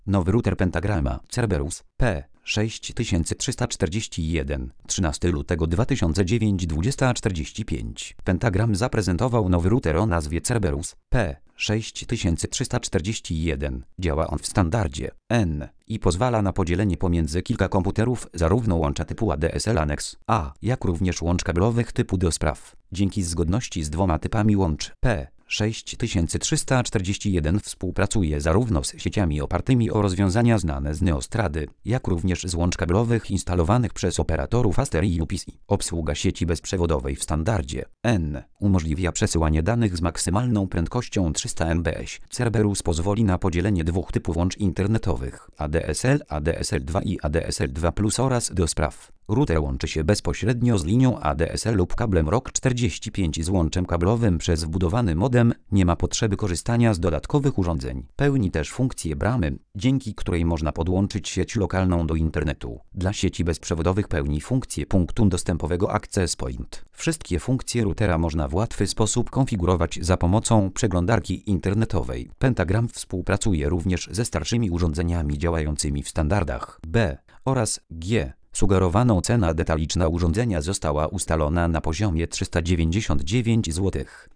Nowy router Pentagrama Cerberus P6341 13 lutego 2009 20:45. Pentagram zaprezentował nowy router o nazwie Cerberus P6341. Działa on w standardzie N i pozwala na podzielenie pomiędzy kilka komputerów zarówno łącza typu ADSL Annex A, jak również łącz kablowych typu do spraw. Dzięki zgodności z dwoma typami łącz P6341 współpracuje zarówno z sieciami opartymi o rozwiązania znane z Neostrady, jak również z łącz kablowych instalowanych przez operatorów Aster i UPC. Obsługa sieci bezprzewodowej w standardzie N umożliwia przesyłanie danych z maksymalną prędkością 300 mbps. Cerberus pozwoli na podzielenie dwóch typów łącz internetowych ADSL, ADSL2 i ADSL2+ oraz do spraw. Router łączy się bezpośrednio z linią ADSL lub kablem ROG45 z łączem kablowym przez wbudowany modem. Nie ma potrzeby korzystania z dodatkowych urządzeń. Pełni też funkcję bramy, dzięki której można podłączyć sieć lokalną do internetu. Dla sieci bezprzewodowych pełni funkcję punktu dostępowego Access Point. Wszystkie funkcje routera można w łatwy sposób konfigurować za pomocą przeglądarki internetowej. Pentagram współpracuje również ze starszymi urządzeniami działającymi w standardach B oraz G. Sugerowaną cena detaliczna urządzenia została ustalona na poziomie 399 zł.